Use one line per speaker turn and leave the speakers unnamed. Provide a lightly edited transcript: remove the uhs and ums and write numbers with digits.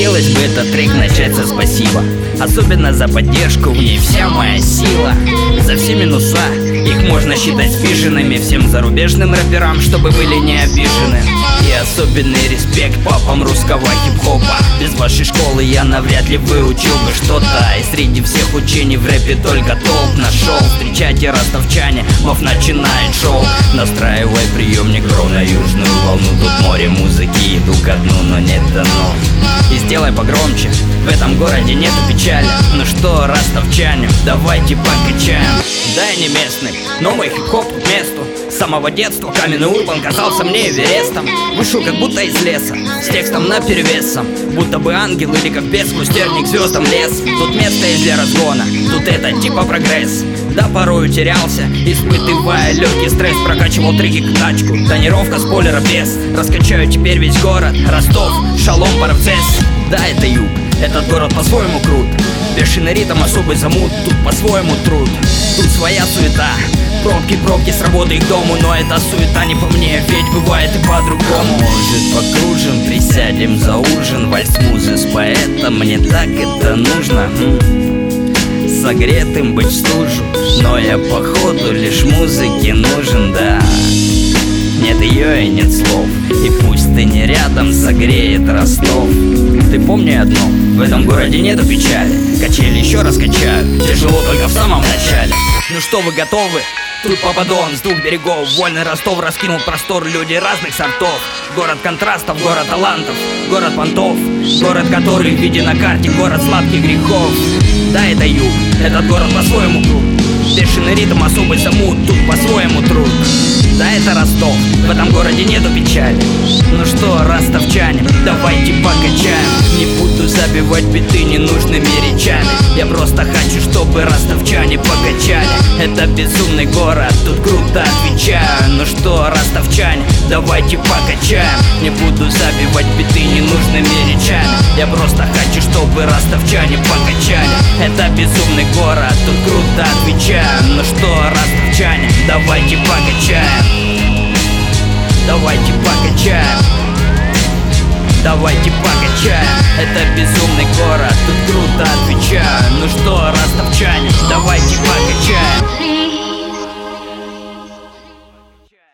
Хотелось бы этот трек начать со спасибо, особенно за поддержку, в ней вся моя сила. За все минуса, их можно считать спиженными, всем зарубежным рэперам, чтобы были не обижены. И особенный респект папам русского хип-хопа. Без вашей школы я навряд ли выучил бы что-то. И среди всех учений в рэпе только толк нашел. Встречайте, ростовчане, вновь начинает шоу. Настраивай приемник ровно южную волну. Тут море музыки, иду ко дну, но нет дано. И сделай погромче, в этом городе нету печали. Ну что, ростовчане, давайте покачаем. Да, я не местный, но мой хип-хоп к месту. С самого детства каменный урбан казался мне Эверестом. Вышел как будто из леса, с текстом наперевесом, будто бы ангел или как бес, пустырник звездам лес. Тут место есть для разгона, тут это типа прогресс. Да, порой утерялся, испытывая легкий стресс. Прокачивал треки к тачку, тонировка спойлера без. Раскачаю теперь весь город, Ростов, Шалом, Парцесс. Да, это юг, этот город по-своему крут. Бешеный ритм, особый замут, тут по-своему труд. Тут своя суета, пробки с работы к дому. Но эта суета не по мне, ведь бывает и по-другому. Может, покружим, присядем за ужин, вальс-музы с поэтом, мне так это нужно. Согретым быть в стужу, но я походу лишь музыке нужен, да. Нет ее и нет слов, и пусть ты не рядом, согреет Ростов. Ты помни одно, в этом городе нету печали. Качели еще раз качаю, тяжело только в самом начале. Ну что, вы готовы? Тут Пападон с двух берегов. Вольный Ростов раскинул простор, люди разных сортов. Город контрастов, город талантов, город понтов. Город, который виден на карте, город сладких грехов. Да, это юг, этот город по-своему крут. Бешеный ритм, особый замут, тут по-своему труд. Да, это Ростов, в этом городе нету печали. Ну что, ростовчане, давайте покачаем. Не буду забивать биты ненужными речами. Я просто хочу, чтобы ростовчане покачали. Это безумный город, тут круто отвечаю. Ну что, ростовчане, давайте покачаем. Не буду забивать биты ненужными речами. Я просто хочу, чтобы ростовчане покачали. Это безумный город, тут круто отвечаю. Ну что, ростовчане, давайте покачаем. Давайте покачаем. Давайте покачаем. Это безумный город, тут круто отвечаю. Ну что, ростовчане, давайте покачаем.